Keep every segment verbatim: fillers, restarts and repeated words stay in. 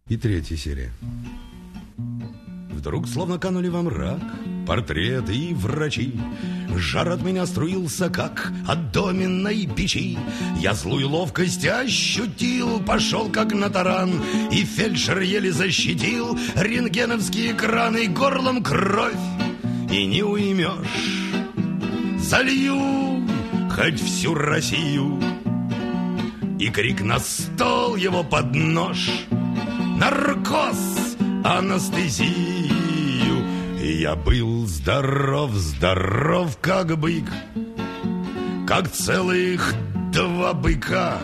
И третья серия. Вдруг словно канули во мрак портреты и врачи. Жар от меня струился, как от доменной печи. Я злую ловкость ощутил, пошел как на таран, и фельдшер еле защитил рентгеновские экраны. Горлом кровь, и не уймешь. Залью хоть всю Россию. И крик на стол, его под нож. Наркоз, анестезию. И я был здоров, здоров, как бык, как целых два быка.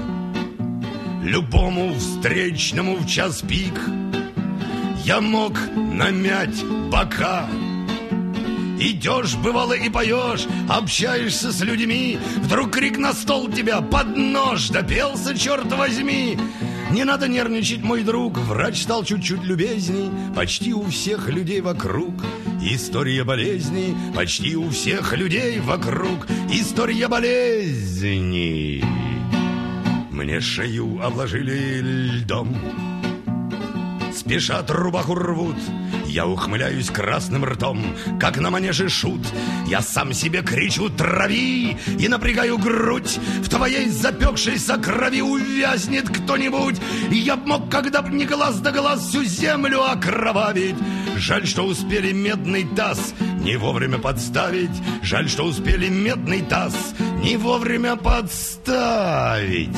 Любому встречному в час пик я мог намять бока. Идешь, бывало, и поешь, общаешься с людьми. Вдруг крик на стол тебя под нож. Допелся, черт возьми. Не надо нервничать, мой друг. Врач стал чуть-чуть любезней. Почти у всех людей вокруг история болезней. Почти у всех людей вокруг история болезней. Мне шею обложили льдом, спешат, рубаху рвут. Я ухмыляюсь красным ртом, как на манеже шут. Я сам себе кричу: трави! И напрягаю грудь. В твоей запекшейся крови увязнет кто-нибудь. И я б мог, когда б не глаз да глаз, всю землю окровавить. Жаль, что успели медный таз не вовремя подставить. Жаль, что успели медный таз не вовремя подставить.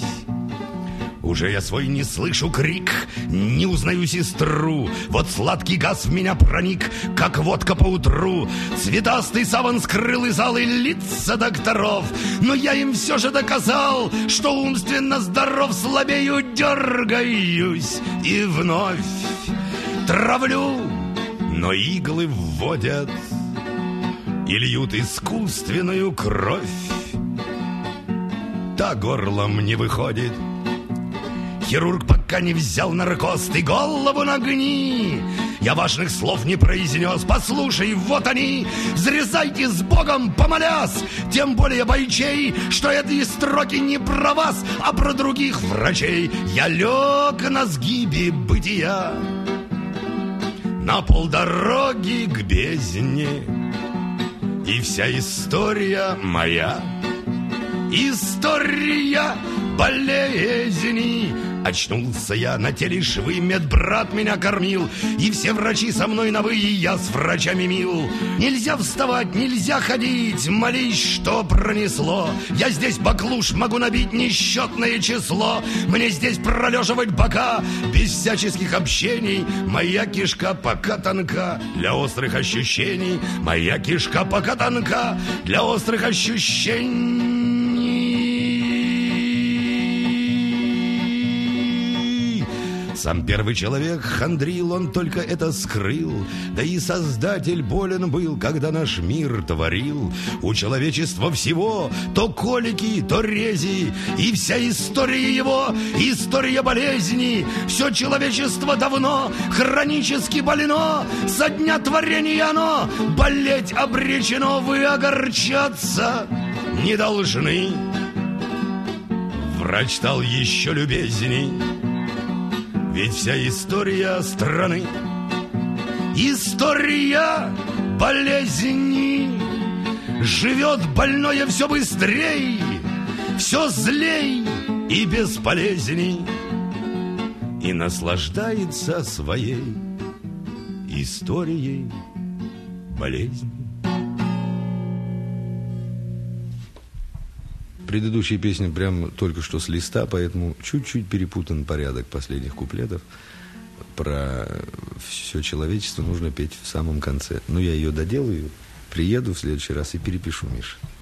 Уже я свой не слышу крик, не узнаю сестру. Вот сладкий газ в меня проник, как водка по утру. Цветастый саван скрыл из залы лица докторов. Но я им все же доказал, что умственно здоров. Слабею, дергаюсь и вновь травлю. Но иглы вводят и льют искусственную кровь. Та горлом не выходит. Хирург пока не взял наркоз, ты голову нагни. Я важных слов не произнес, послушай, вот они. Взрезайте с Богом, помолясь, тем более бойчей, что эти строки не про вас, а про других врачей. Я лег на сгибе бытия, на полдороги к бездне. И вся история моя, история болезни. Очнулся я на теле швы, медбрат меня кормил, и все врачи со мной на «вы», и я с врачами мил. Нельзя вставать, нельзя ходить, молись, что пронесло. Я здесь баклуш могу набить несчетное число. Мне здесь пролеживать бока без всяческих общений. Моя кишка пока тонка для острых ощущений. Моя кишка пока тонка для острых ощущений. Сам первый человек хандрил, он только это скрыл. Да и Создатель болен был, когда наш мир творил. У человечества всего то колики, то рези. И вся история его, история болезни. Все человечество давно хронически больно. Со дня творения оно болеть обречено. Вы огорчаться не должны. Врач стал еще любезней. Ведь вся история страны, история болезни. Живет больное все быстрей, все злей и бесполезней. И наслаждается своей историей болезни. Предыдущая песня прям только что с листа, поэтому чуть-чуть перепутан порядок последних куплетов. Про все человечество нужно петь в самом конце. Но я ее доделаю, приеду в следующий раз и перепишу, Миша.